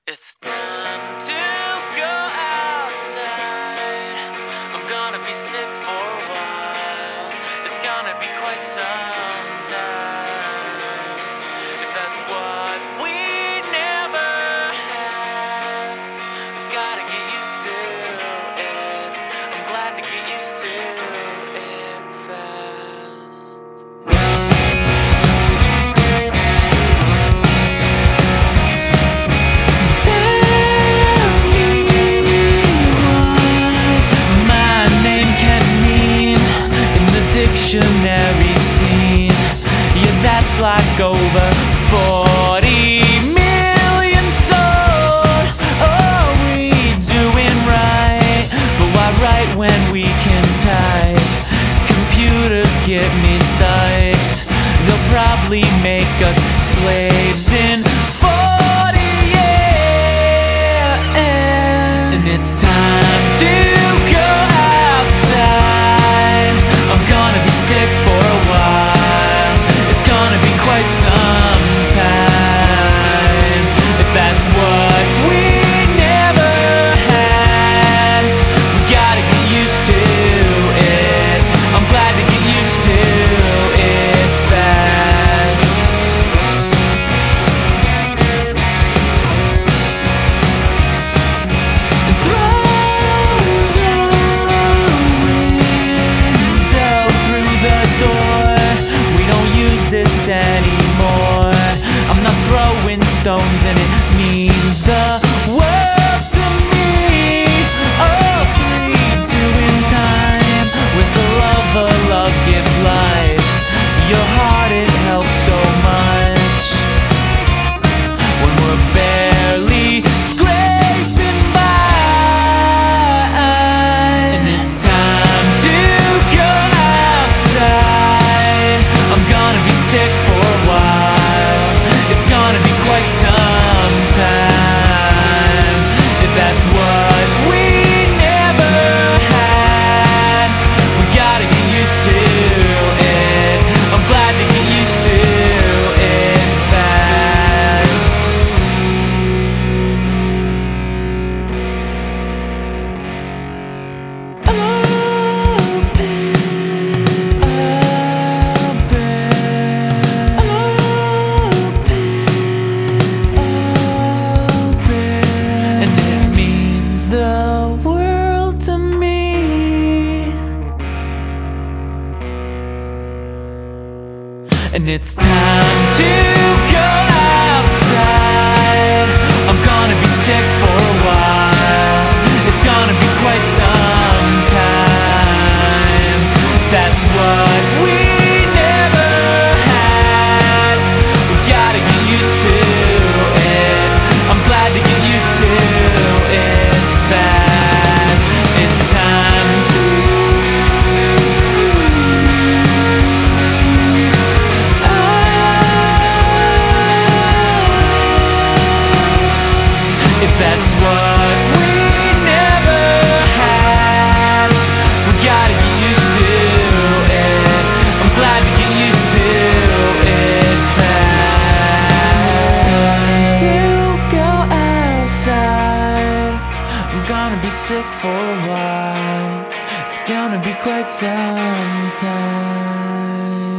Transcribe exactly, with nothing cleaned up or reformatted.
It's time to go outside. I'm gonna be sick for a while. It's gonna be quite some time. If that's what we never had, I gotta get used to it. I'm glad to get used to it fast. Dictionary scene, yeah, that's like over forty million sold. Oh, we doing right, but why write when we can type? Computers get me psyched. They'll probably make us slaves in forty years. And it's time to go outside. I'm gonna be sick for a while. It's gonna be quite some time. If that's what we never had, we gotta get used to it. I'm glad to get used to it fast. And throw this anymore. I'm not throwing stones and it means the world to me. Oh, three, doing time with the love a love gives life. Your heart, it helps so much when we're barely scraping by. And it's time to go outside. I'm gonna be sick for a while. It's gonna be quite some time. If that's what we never had, we gotta get used to it. I'm glad to get used to it fast. And it's time to go outside. I'm gonna be sick for a while. It's gonna be quite some time. That's what we never had. We gotta get used to it. I'm glad to get used to it fast. It's time to that's what we never had. We gotta get used to it. I'm glad to get used to it fast. It's time to go outside. I'm gonna be sick for a while. It's gonna be quite some time.